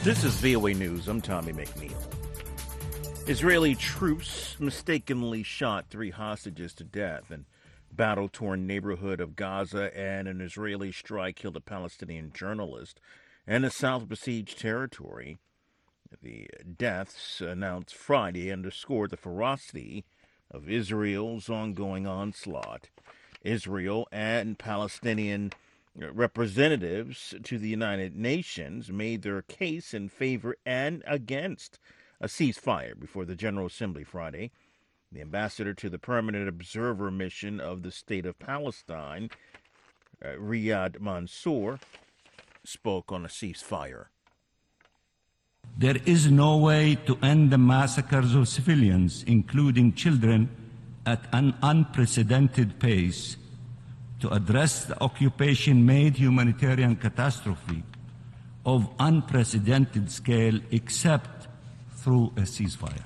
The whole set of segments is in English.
This is VOA News. I'm Tommy McNeil. Israeli troops mistakenly shot 3 hostages to death in battle-torn neighborhood of Gaza, and an Israeli strike killed a Palestinian journalist in a South-besieged territory. The deaths announced Friday underscored the ferocity of Israel's ongoing onslaught. Israel and Palestinian representatives to the United Nations made their case in favor and against a ceasefire before the General Assembly Friday. The ambassador to the Permanent Observer Mission of the State of Palestine, Riyad Mansour, spoke on a ceasefire. There is no way to end the massacres of civilians, including children, at an unprecedented pace. To address the occupation-made humanitarian catastrophe of unprecedented scale except through a ceasefire.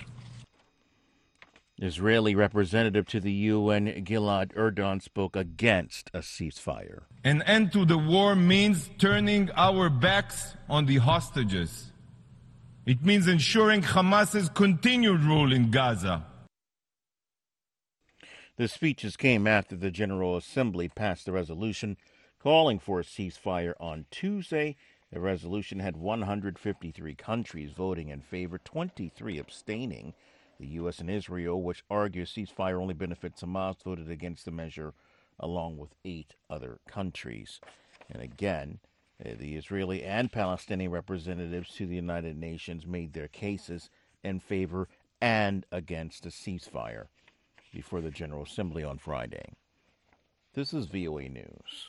Israeli representative to the UN, Gilad Erdan, spoke against a ceasefire. An end to the war means turning our backs on the hostages. It means ensuring Hamas's continued rule in Gaza. The speeches came after the General Assembly passed the resolution calling for a ceasefire on Tuesday. The resolution had 153 countries voting in favor, 23 abstaining. The U.S. and Israel, which argue ceasefire only benefits Hamas, voted against the measure, along with 8 other countries. And again, the Israeli and Palestinian representatives to the United Nations made their cases in favor and against a ceasefire before the General Assembly on Friday. This is VOA News.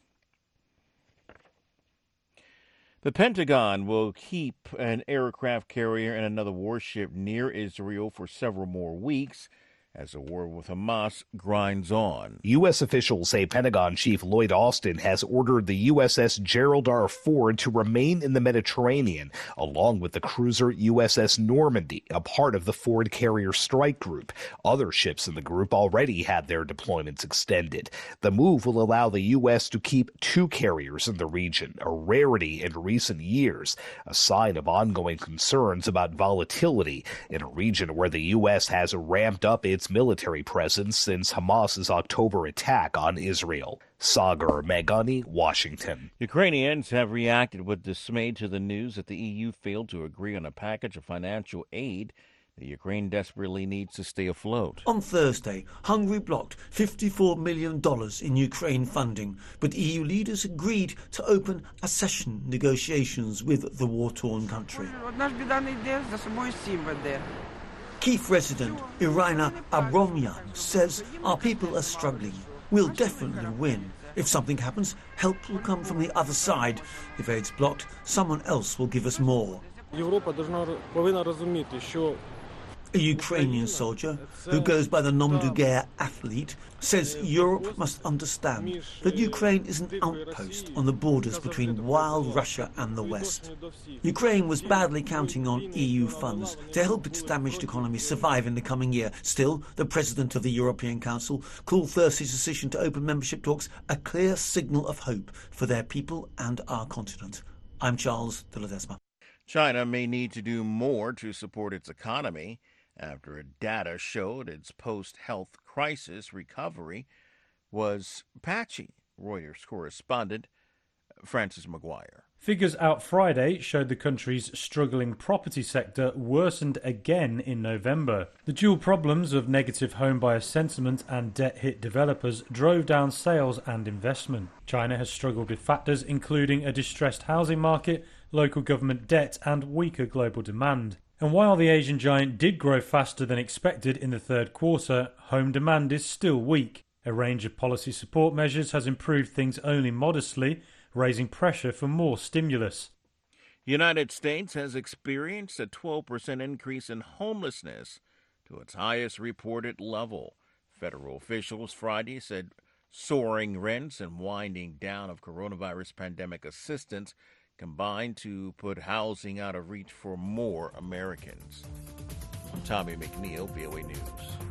The Pentagon will keep an aircraft carrier and another warship near Israel for several more weeks as the war with Hamas grinds on. U.S. officials say Pentagon Chief Lloyd Austin has ordered the USS Gerald R. Ford to remain in the Mediterranean, along with the cruiser USS Normandy, a part of the Ford Carrier Strike Group. Other ships in the group already had their deployments extended. The move will allow the U.S. to keep 2 carriers in the region, a rarity in recent years, a sign of ongoing concerns about volatility in a region where the U.S. has ramped up its military presence since Hamas's October attack on Israel. Sagar Meghani, Washington. Ukrainians have reacted with dismay to the news that the EU failed to agree on a package of financial aid that Ukraine desperately needs to stay afloat. On Thursday, Hungary blocked $54 million in Ukraine funding, but EU leaders agreed to open accession negotiations with the war-torn country. Kyiv resident Irina Abromyan says our people are struggling. We'll definitely win. If something happens, help will come from the other side. If aid's blocked, someone else will give us more. A Ukrainian soldier, who goes by the nom de guerre athlete, says Europe must understand that Ukraine is an outpost on the borders between wild Russia and the West. Ukraine was badly counting on EU funds to help its damaged economy survive in the coming year. Still, the President of the European Council called Thursday's decision to open membership talks a clear signal of hope for their people and our continent. I'm Charles de Ledesma. China may need to do more to support its economy after data showed its post-health crisis recovery was patchy. Reuters correspondent Francis McGuire. Figures out Friday showed the country's struggling property sector worsened again in November. The dual problems of negative home buyer sentiment and debt-hit developers drove down sales and investment. China has struggled with factors including a distressed housing market, local government debt and weaker global demand. And while the Asian giant did grow faster than expected in the third quarter, home demand is still weak. A range of policy support measures has improved things only modestly, raising pressure for more stimulus. The United States has experienced a 12% increase in homelessness to its highest reported level. Federal officials Friday said soaring rents and winding down of coronavirus pandemic assistance combined to put housing out of reach for more Americans. I'm Tommy McNeil, VOA News.